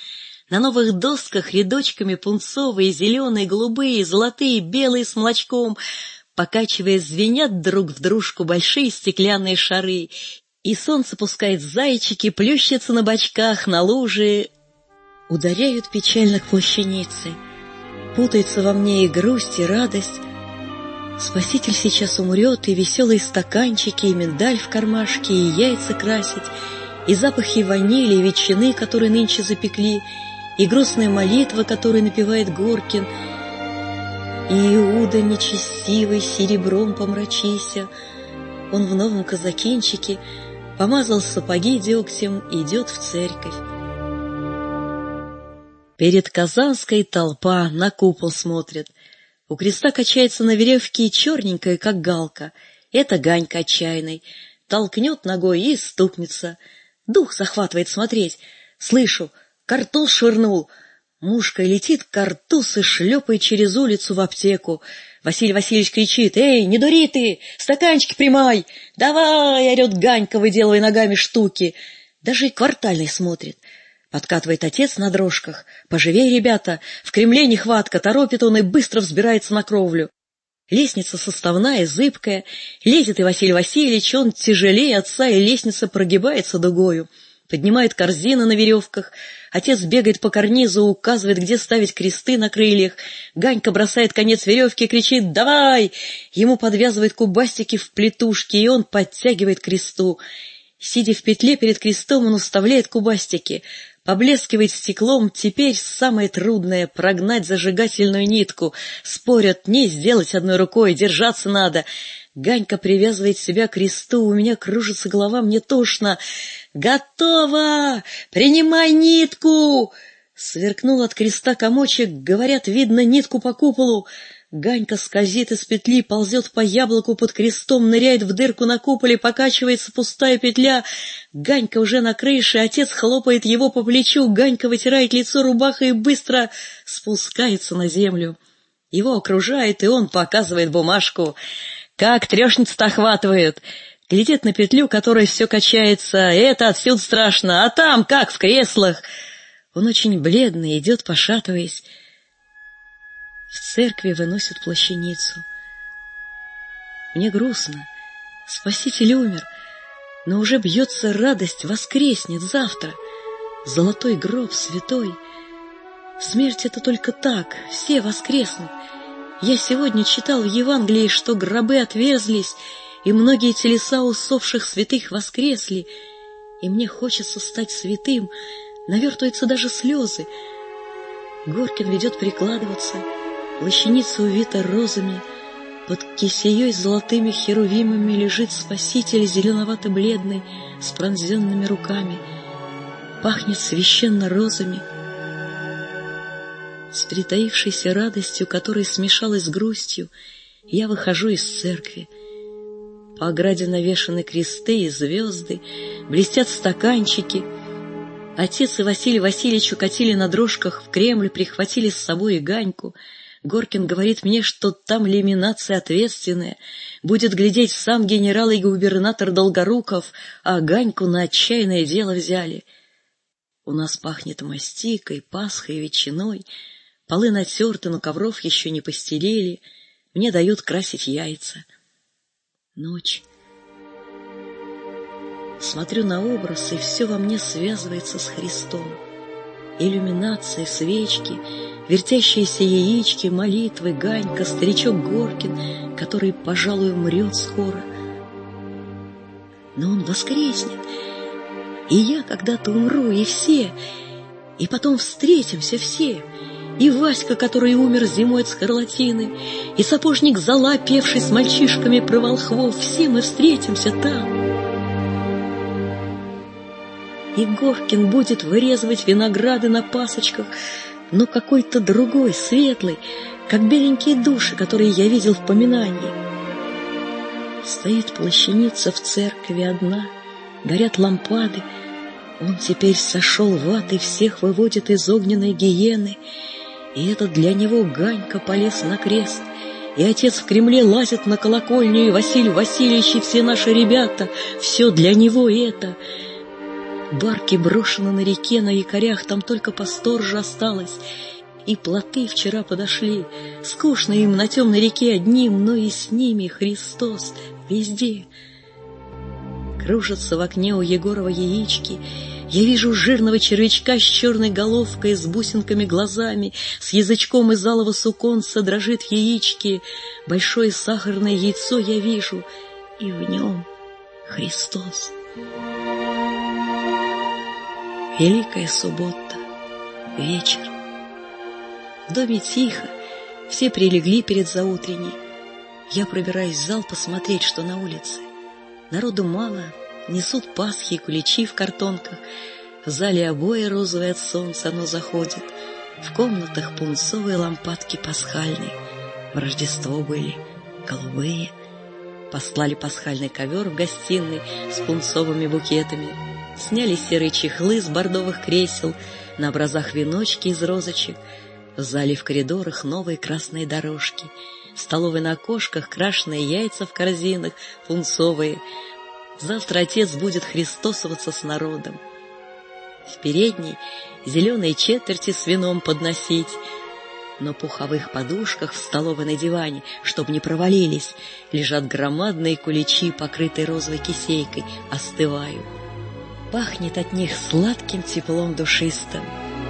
На новых досках рядочками пунцовые, зеленые, голубые, золотые, белые с молочком, покачиваясь, звенят друг в дружку большие стеклянные шары, и солнце пускает зайчики, плющится на бочках, на луже, ударяют печально к плащанице. Путается во мне и грусть, и радость. Спаситель сейчас умрет, и веселые стаканчики, и миндаль в кармашке, и яйца красить, и запахи ванили, и ветчины, которые нынче запекли, и грустная молитва, которую напевает Горкин, и Иуда нечестивый, серебром помрачися. Он в новом казакинчике помазал сапоги дегтем и идет в церковь. Перед Казанской толпа на купол смотрит. У креста качается на веревке черненькая, как галка. Это Ганька отчаянный. Толкнет ногой и стукнется. Дух захватывает смотреть. Слышу, картуз швырнул. Мушкой летит картуз и шлепает через улицу в аптеку. Василий Васильевич кричит: «Эй, не дури ты! Стаканчики примай! Давай!» — орет Ганька, выделывая ногами штуки. Даже и квартальный смотрит. Подкатывает отец на дрожках. «Поживей, ребята! В Кремле нехватка!» Торопит он и быстро взбирается на кровлю. Лестница составная, зыбкая. Лезет и Василий Васильевич, он тяжелее отца, и лестница прогибается дугою. Поднимает корзины на веревках. Отец бегает по карнизу, указывает, где ставить кресты на крыльях. Ганька бросает конец веревки и кричит: «Давай!» Ему подвязывает кубастики в плетушке, и он подтягивает к кресту. Сидя в петле перед крестом, он уставляет кубастики. Поблескивает стеклом. Теперь самое трудное — прогнать зажигательную нитку. Спорят: не сделать одной рукой, держаться надо. Ганька привязывает себя к кресту. У меня кружится голова, мне тошно. «Готово! Принимай нитку!» Сверкнул от креста комочек. Говорят, видно нитку по куполу. Ганька скользит из петли, ползет по яблоку под крестом, ныряет в дырку на куполе, покачивается пустая петля. Ганька уже на крыше, отец хлопает его по плечу. Ганька вытирает лицо рубахой и быстро спускается на землю. Его окружает, и он показывает бумажку. Как трешница-то охватывает. Глядит на петлю, которая все качается. Это отсюда страшно, а там как в креслах. Он очень бледный, идет, пошатываясь. В церкви выносят плащаницу. Мне грустно. Спаситель умер, но уже бьется радость, воскреснет завтра. Золотой гроб святой. Смерть — это только так, все воскреснут. Я сегодня читал в Евангелии, что гробы отверзлись, и многие телеса усопших святых воскресли. И мне хочется стать святым, навертываются даже слезы. Горкин ведет прикладываться, плащаница увита розами, под кисеей с золотыми херувимами лежит Спаситель зеленовато-бледный, с пронзенными руками. Пахнет священно розами. С притаившейся радостью, которая смешалась с грустью, я выхожу из церкви. По ограде навешаны кресты и звезды, блестят стаканчики. Отец и Василий Васильевич укатили на дрожках в Кремль, прихватили с собой и Ганьку. Горкин говорит мне, что там ламинация ответственная. Будет глядеть сам генерал и губернатор Долгоруков, а Ганьку на отчаянное дело взяли. У нас пахнет мастикой, пасхой, ветчиной. Полы натерты, но ковров еще не постелили. Мне дают красить яйца. Ночь. Смотрю на образ, и все во мне связывается с Христом. Иллюминация, свечки, вертящиеся яички, молитвы, Ганька, старичок Горкин, который, пожалуй, умрет скоро. Но он воскреснет, и я когда-то умру, и все, и потом встретимся все. И Васька, который умер зимой от скарлатины, и сапожник Зола, певший с мальчишками про волхвов, все мы встретимся там. И Горкин будет вырезывать винограды на пасочках, но какой-то другой, светлый, как беленькие души, которые я видел в поминании. Стоит плащаница в церкви одна, горят лампады. Он теперь сошел в ад и всех выводит из огненной гиены. И это для него Ганька полез на крест, и отец в Кремле лазит на колокольню, и Василий Васильевич, и все наши ребята, все для него это. Барки брошены на реке, на якорях, там только по сторожу осталось. И плоты вчера подошли, скучно им на темной реке одним, но и с ними Христос везде. Кружатся в окне у Егорова яички. Я вижу жирного червячка с черной головкой, с бусинками глазами, с язычком из алого суконца дрожит в яичке. Большое сахарное яйцо я вижу, и в нем Христос. Великая суббота, вечер. В доме тихо, все прилегли перед заутренней. Я пробираюсь в зал посмотреть, что на улице. Народу мало, несут пасхи и куличи в картонках. В зале обои розовые от солнца, оно заходит. В комнатах пунцовые лампадки пасхальные. В Рождество были голубые. Постлали пасхальный ковер в гостиной с пунцовыми букетами. Сняли серые чехлы с бордовых кресел, на образах веночки из розочек. В зале в коридорах новые красные дорожки. В столовой на окошках крашеные яйца в корзинах, пунцовые. Завтра отец будет христосоваться с народом. В передней зеленые четверти с вином подносить. На пуховых подушках в столовой на диване, чтоб не провалились, лежат громадные куличи, покрытые розовой кисейкой, остывают. Пахнет от них сладким теплом душистым.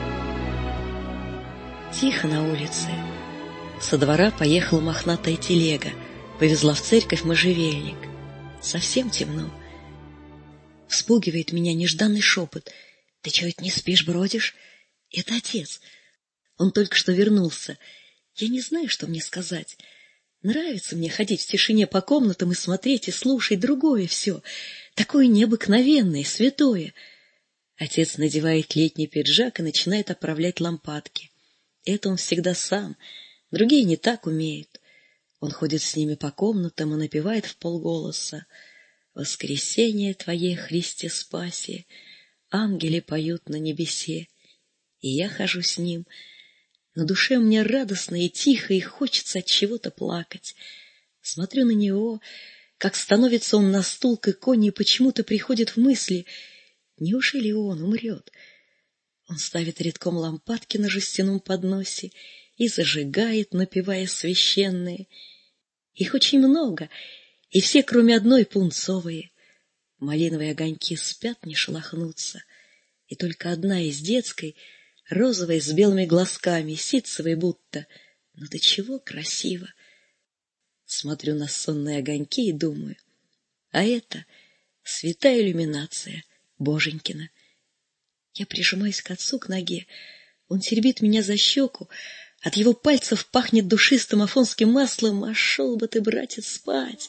Тихо на улице. Со двора поехала мохнатая телега, повезла в церковь можжевельник. Совсем темно. Вспугивает меня нежданный шепот. «Ты чего это не спишь, бродишь?» Это отец. Он только что вернулся. Я не знаю, что мне сказать. Нравится мне ходить в тишине по комнатам и смотреть, и слушать другое все. Такое необыкновенное, святое. Отец надевает летний пиджак и начинает оправлять лампадки. Это он всегда сам. Другие не так умеют. Он ходит с ними по комнатам и напевает вполголоса: «Воскресение Твое, Христе спаси, ангели поют на небесе». И я хожу с ним. На душе у меня радостно и тихо, и хочется от чего-то плакать. Смотрю на него, как становится он на стул к иконе, и почему-то приходит в мысли: неужели он умрет? Он ставит редком лампадки на жестяном подносе и зажигает, напевая священные. Их очень много, и все, кроме одной, пунцовые. Малиновые огоньки спят, не шелохнутся, и только одна из детской, розовой, с белыми глазками, ситцевой будто, но до чего красиво. Смотрю на сонные огоньки и думаю: а это святая иллюминация Боженькина. Я прижимаюсь к отцу к ноге, он теребит меня за щеку, от его пальцев пахнет душистым афонским маслом. А шел бы ты, братец, спать!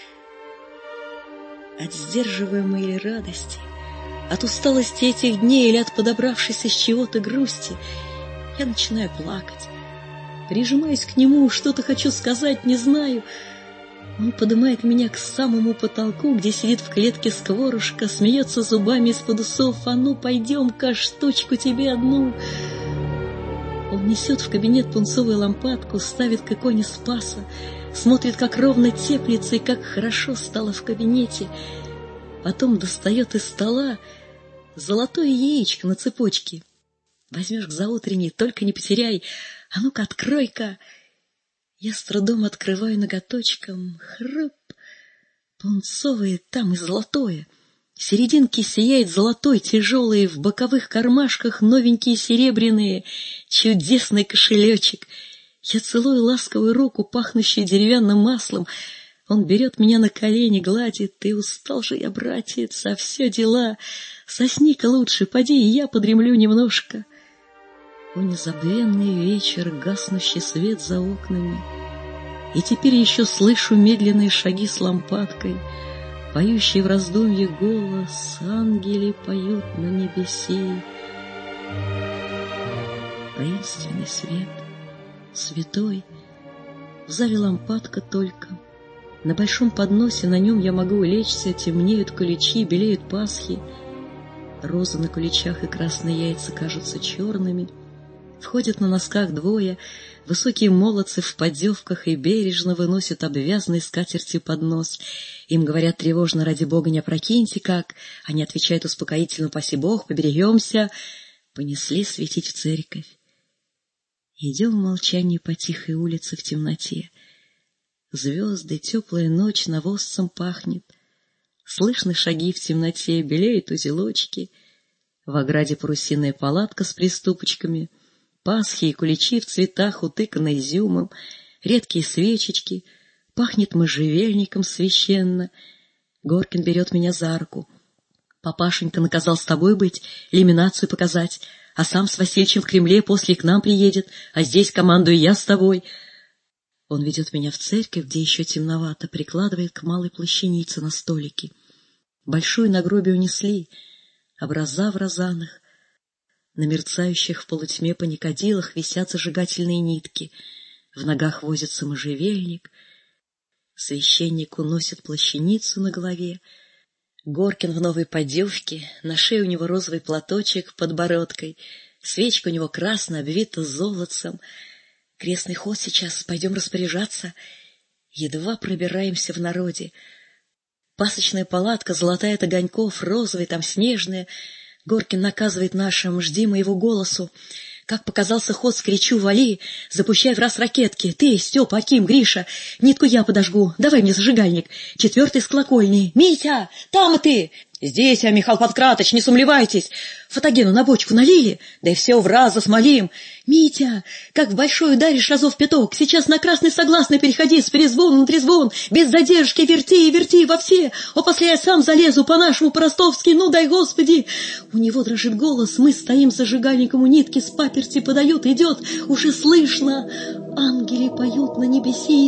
От сдерживаемой или радости, от усталости этих дней или от подобравшейся с чего-то грусти, я начинаю плакать. Прижимаюсь к нему, что-то хочу сказать, не знаю. Он поднимает меня к самому потолку, где сидит в клетке скворушка, смеется зубами из-под усов. «А ну, пойдем-ка, штучку тебе одну!» Он несет в кабинет пунцовую лампадку, ставит к иконе Спаса, смотрит, как ровно теплится и как хорошо стало в кабинете. Потом достает из стола золотое яичко на цепочке. Возьмешь к заутренней, только не потеряй. А ну-ка, открой-ка. Я с трудом открываю ноготочком. Храп. Пунцовое там и золотое. В серединке сияет золотой, тяжелый, в боковых кармашках новенькие серебряные. Чудесный кошелечек. Я целую ласковую руку, пахнущую деревянным маслом. Он берет меня на колени, гладит. «Ты устал же я, братец, а все дела. Сосни-ка лучше, поди, и я подремлю немножко». О, незабвенный вечер, гаснущий свет за окнами. И теперь еще слышу медленные шаги с лампадкой, поющий в раздумье голос: ангели поют на небесе. Таинственный свет, святой, в зале лампадка только. На большом подносе, на нем я могу улечься, темнеют куличи, белеют пасхи. Розы на куличах и красные яйца кажутся черными. Входят на носках двое, высокие молодцы в поддевках и бережно выносят обвязанный скатертью поднос. Им говорят тревожно: ради бога, не опрокиньте как. Они отвечают успокоительно: паси бог, побережемся. Понесли светить в церковь. Идем в молчании по тихой улице в темноте. Звезды, теплая ночь, навозцем пахнет. Слышны шаги в темноте, белеют узелочки. В ограде парусиная палатка с приступочками, пасхи и куличи в цветах, утыканы изюмом, редкие свечечки, пахнет можжевельником священно. Горкин берет меня за руку. Папашенька наказал с тобой быть, иллюминацию показать, а сам с Васильичем в Кремле после к нам приедет, а здесь командую я с тобой. Он ведет меня в церковь, где еще темновато, прикладывает к малой плащанице на столике. Большую нагробие унесли, образа в розанах. На мерцающих в полутьме паникадилах висят зажигательные нитки. В ногах возится можжевельник. Священник уносит плащаницу на голове. Горкин в новой поддевке, на шее у него розовый платочек под бородкой. Свечка у него красная, обвита золотцем. Крестный ход сейчас, пойдем распоряжаться. Едва пробираемся в народе. Пасочная палатка, золотая от огоньков, розовая, там снежная. Горкин наказывает нашим: жди моего голосу. Как показался ход, скричу: вали, запущай в раз ракетки. Ты, Степа, Аким, Гриша, нитку я подожгу, давай мне зажигальник. Четвертый с колокольни. Митя, там ты! Здесь я, Михаил Панкратыч, не сумлевайтесь. Фотогену на бочку налили, да и все в раз засмолим. Митя, как в большой ударишь разов пяток, сейчас на красный согласный переходи, с перезвоном на трезвон, без задержки верти и верти во все. О, после я сам залезу по-нашему, по-ростовски, ну дай Господи. У него дрожит голос, мы стоим с зажигальником у нитки, с паперти подают, идет, уж и слышно. Ангели поют на небеси.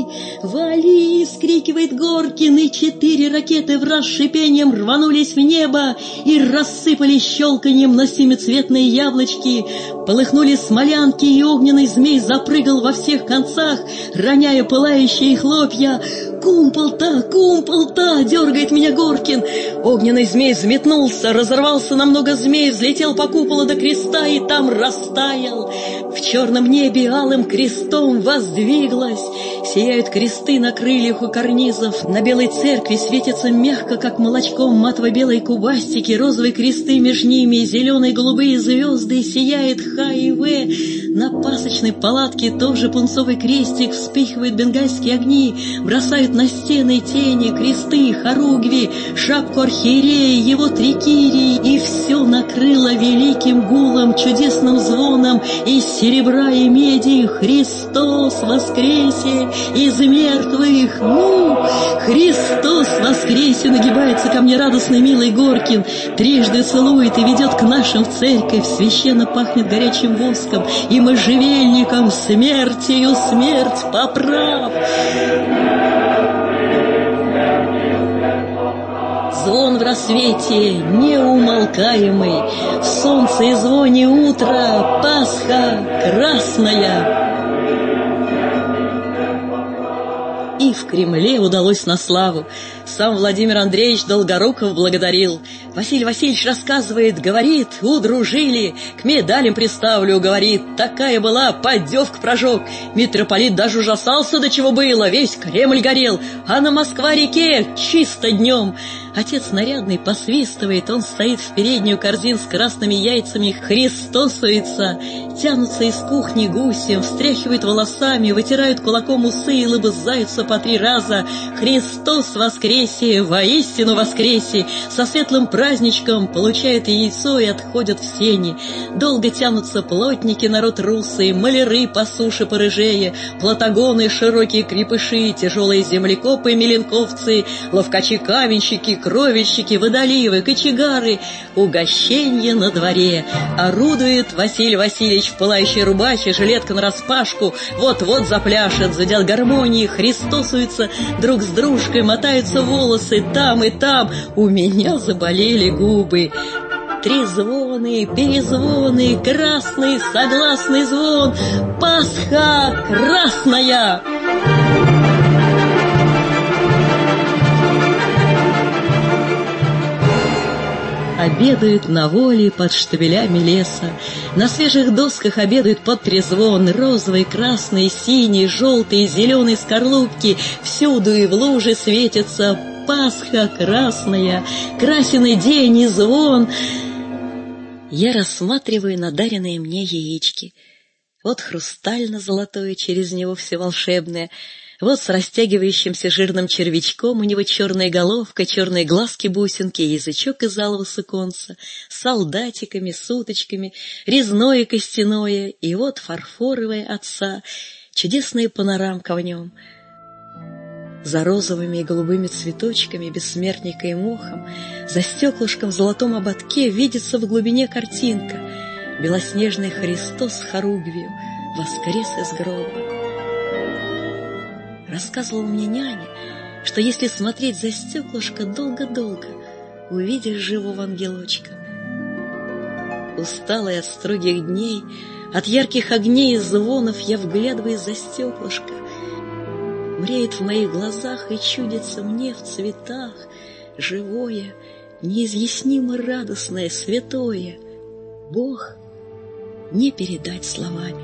Вали, скрикивает Горкин, и четыре ракеты в раз шипением рванулись в небо и рассыпались щелканьем на семицветные яблочки. Полыхнули смолянки, и огненный змей запрыгал во всех концах, роняя пылающие хлопья. «Кумпол-то, кумпол-то!» — дергает меня Горкин. Огненный змей взметнулся, разорвался на много змей, взлетел по куполу до креста и там растаял. В черном небе алым крестом воздвиглась. Сияют кресты на крыльях у карнизов. На белой церкви светятся мягко, как молочком, матово-белые кубастики, розовые кресты меж ними, зеленые голубые звезды, сияет Х и В. На пасочной палатке тоже пунцовый крестик, вспыхивают бенгальские огни, бросают на стены тени, кресты, хоругви, шапку архиерея, его трикирии, и все накрыло великим гулом, чудесным звоном из серебра и меди. Христос воскресе из мертвых! Ну, Христос воскресе! Нагибается ко мне радостный милый Горкин, трижды целует и ведет к нашим в церковь. Священно пахнет горячим воском и можжевельником. Смертью смерть поправ! Звон в рассвете неумолкаемый, в солнце и звоне утра, Пасха красная. И в Кремле удалось на славу. Сам Владимир Андреевич Долгоруков благодарил. Василий Васильевич рассказывает, говорит, удружили, к медалям приставлю, говорит, такая была, поддевка прожег. Митрополит даже ужасался, до чего было, весь Кремль горел, а на Москва-реке чисто днем. Отец нарядный посвистывает, он стоит в переднюю корзин с красными яйцами, христосуется. Тянутся из кухни гусем, встряхивают волосами, вытирают кулаком усы и лобызаются по три раза. Христос воскресе, воистину воскресе, со светлым праздничком получают яйцо и отходят в сени. Долго тянутся плотники, народ русый, маляры по суше порыжее, платагоны, широкие крепыши, тяжелые землекопы, меленковцы, ловкачи-каменщики, кровельщики, водоливы, кочегары. Угощенье на дворе. Орудует Василий Васильевич в пылающей рубахе, жилетка нараспашку, вот-вот запляшет, задят гармонии, христосуются друг с дружкой, мотаются волосы там и там. У меня заболели губы. Трезвоны, перезвоны, красный согласный звон. Пасха красная! обедают на воле под штабелями леса, на свежих досках обедают под трезвон, розовые, красные, синие, желтые, зеленые скорлупки, всюду и в луже светится Пасха красная, красный день и звон. Я рассматриваю надаренные мне яички. Вот хрустально-золотое, через него все волшебное, вот с растягивающимся жирным червячком, у него черная головка, черные глазки-бусинки, язычок из алого суконца, с солдатиками, с уточками, резное костяное, и вот фарфоровое отца, чудесная панорамка в нем. За розовыми и голубыми цветочками, бессмертника и мохом, за стеклышком в золотом ободке видится в глубине картинка. Белоснежный Христос с хоругвью воскрес из гроба. Рассказывала мне няня, что если смотреть за стеклышко долго-долго, увидишь живого ангелочка. Усталая от строгих дней, от ярких огней и звонов, я вглядываюсь за стеклышко. Мреет в моих глазах и чудится мне в цветах живое, неизъяснимо радостное, святое. Бог не передать словами.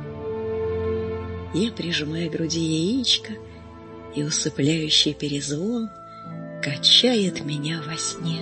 Я прижимаю к груди яичко, и усыпляющий перезвон качает меня во сне.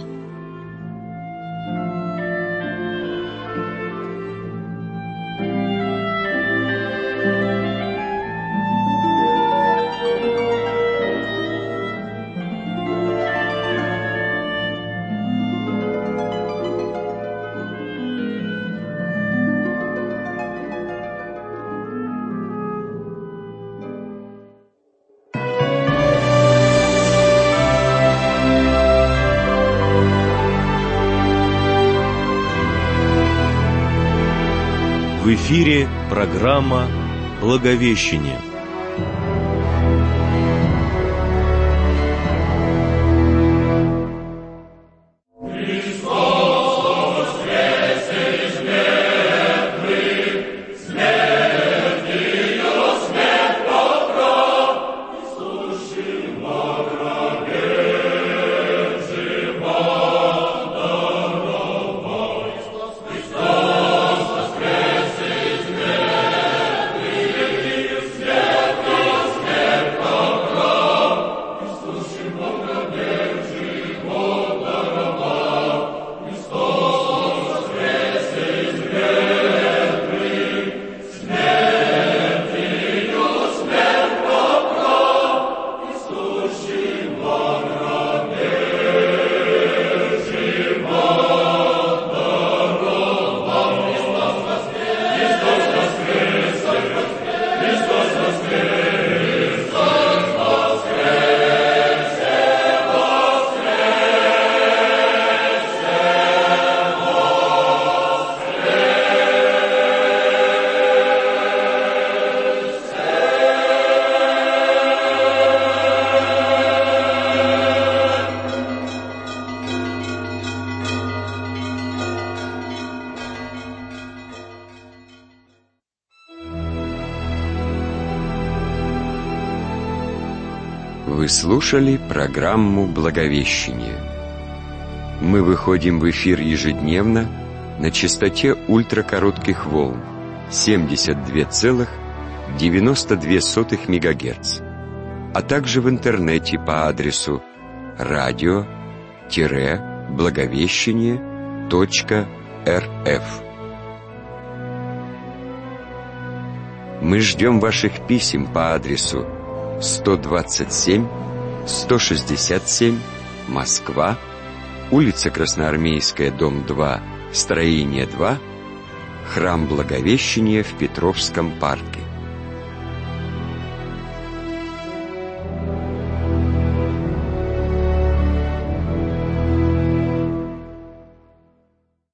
В эфире программа «Благовещение». Вы слушали программу «Благовещение». Мы выходим в эфир ежедневно на частоте ультракоротких волн семьдесят два целых девяносто две сотых мегагерц, а также в интернете по адресу радио благовещение точка эр эф. Мы ждем ваших писем по адресу сто двадцать семь сто шестьдесят семь, Москва, улица Красноармейская, дом два, строение два, храм Благовещения в Петровском парке.